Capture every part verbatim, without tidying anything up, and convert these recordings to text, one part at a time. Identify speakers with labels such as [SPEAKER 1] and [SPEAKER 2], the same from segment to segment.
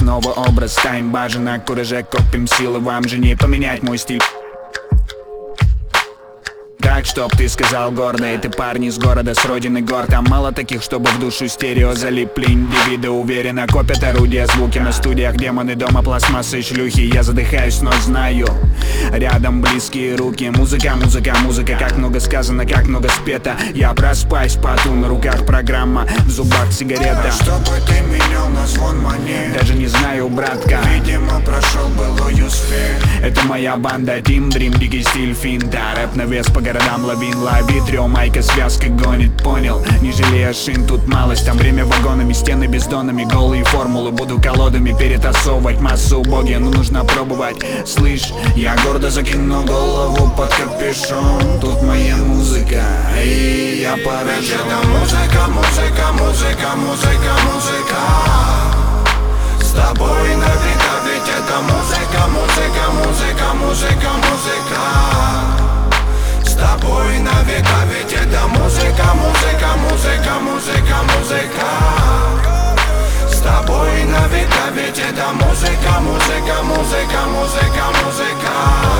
[SPEAKER 1] снова образ ставим бажа на кураже, копим силы, вам же не поменять мой стиль. Так, чтоб ты сказал гордо, это парни с города, с родины гор. Там мало таких, чтобы в душу стерео залипли. Индивиды уверенно копят орудия, звуки на студиях, демоны дома, пластмассы и шлюхи. Я задыхаюсь, но знаю, рядом близкие руки. Музыка, музыка, музыка, как много сказано, как много спето. Я проспаюсь, поту на руках программа, в зубах сигарета.
[SPEAKER 2] Чтобы ты менял на звон монет,
[SPEAKER 1] даже не знаю, братка,
[SPEAKER 2] видимо прошел былую сферу.
[SPEAKER 1] Это моя банда, Team Dream, дикий стиль финта. Рэп на вес по городам, лавин, лови, трё, майка, связка гонит, понял. Не жалея шин, тут малость, там время вагонами, стены бездонами, голые формулы буду колодами перетасовывать. Массу убогие, но нужно пробовать. Слышь, я гордо закину голову под капюшон. Тут моя музыка, и я поражен.
[SPEAKER 2] Это музыка, музыка, музыка, музыка, музыка. С тобой на века, ведь это музыка, музыка, музыка, музыка, музыка. С тобой на века, ведь это музыка, музыка, музыка, музыка, музыка. С тобой на века, ведь это музыка, музыка, музыка, музыка, музыка.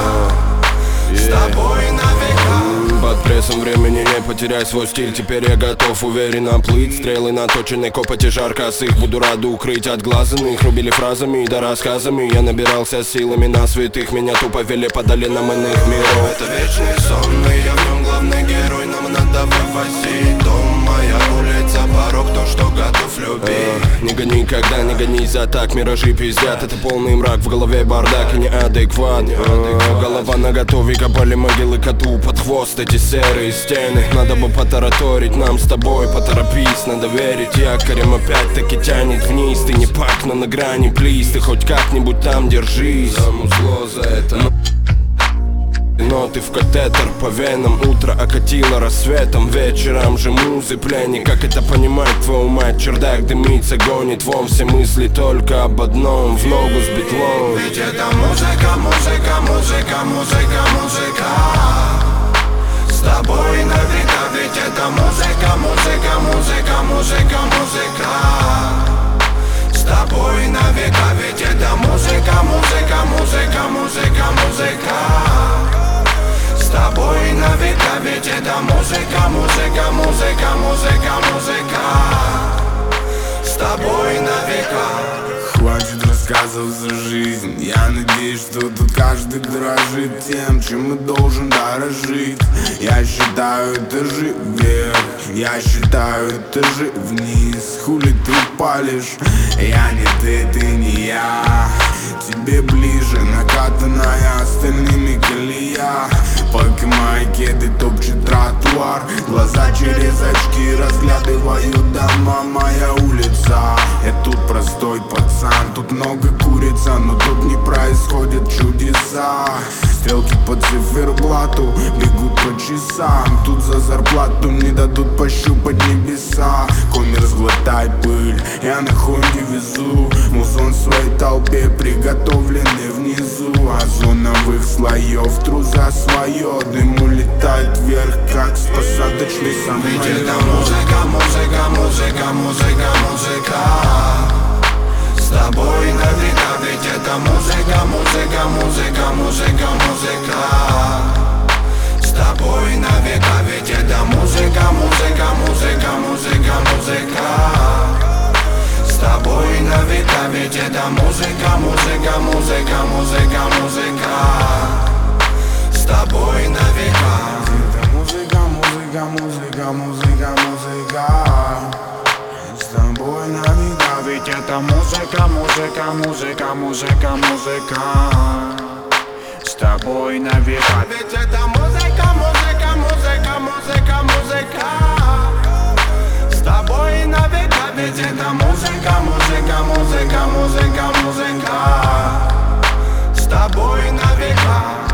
[SPEAKER 2] С тобой на века.
[SPEAKER 3] Под прессом времени не потеряй свой стиль. Теперь я готов уверенно плыть. Стрелы наточенной копоти жарко с их. Буду рад укрыть от глаз иных. Рубили фразами да рассказами. Я набирался силами на святых. Меня тупо вели по долинам иных миров.
[SPEAKER 2] Это вечный сон, и я в нем главный герой. Нам надо вывозить дом, моя улица, порог, то, что готов любить.
[SPEAKER 3] uh, Не гони, когда не гонись за так. Миражи пиздят, это полный мрак. В голове бардак и неадекват. uh, Голова наготове, копали могилы коту под хвост. Эти серые стены, надо бы потараторить нам с тобой, поторопись, надо верить. Якорем опять-таки тянет вниз. Ты не пак, но на грани, плиз. Ты хоть как-нибудь там держись.
[SPEAKER 2] Замузло за это.
[SPEAKER 3] Ноты в катетер по венам. Утро окатило рассветом. Вечером же музы пленник. Как это понимать, твою мать? Чердак дымится, гонит вон. Все мысли только об одном. В ногу с битлом.
[SPEAKER 2] Ведь это музыка, музыка, музыка, музыка, музыка. С тобой на века, ведь это музыка, музыка, музыка, музыка, музыка. С тобой на века, ведь это музыка, музыка, музыка, музыка, музыка. С тобой на века, ведь это музыка, музыка, музыка, музыка, музыка. С тобой на века.
[SPEAKER 4] Хватит рассказов за жизнь. Я надеюсь, что тут каждый дорожит тем, чем и должен дорожить. Я считаю этажи вверх, я считаю этажи вниз. Хули ты палишь? Я не ты, ты не я. Тебе ближе накатанная остальными колея. Пока мои кеды топчет тротуар. Глаза через очки разглядывают дома. Моя улица, я тут простой пацан. Тут много курица, но тут не происходят чудеса. Стрелки по циферблату бегут по часам. Тут за зарплату не дадут пощупать небеса. Коммер, сглотай пыль, я на хонде везу. Музон в своей толпе приготовлены внизу. Озоновых слоев труза свое. Дым улетает вверх, как с посадочной самолет.
[SPEAKER 2] Ведь это музыка, музыка, музыка, музыка, музыка. С тобой на века, ведь это музыка, музыка, музыка, музыка, музыка. С тобой на века, ведь это музыка, музыка, музыка, музыка, музыка. С тобой на века, ведь это музыка, музыка, музыка, музыка, музыка. С тобой на века.
[SPEAKER 4] Это музыка, музыка, музыка, музыка, музыка. С тобой на века.
[SPEAKER 1] Ведь это музыка, музыка, музыка, музыка, музыка. С тобой на века.
[SPEAKER 2] Ведь это музыка, музыка, музыка, музыка, музыка. С тобой на века, ведь это музыка, музыка, музыка, музыка, музыка. С тобой на века.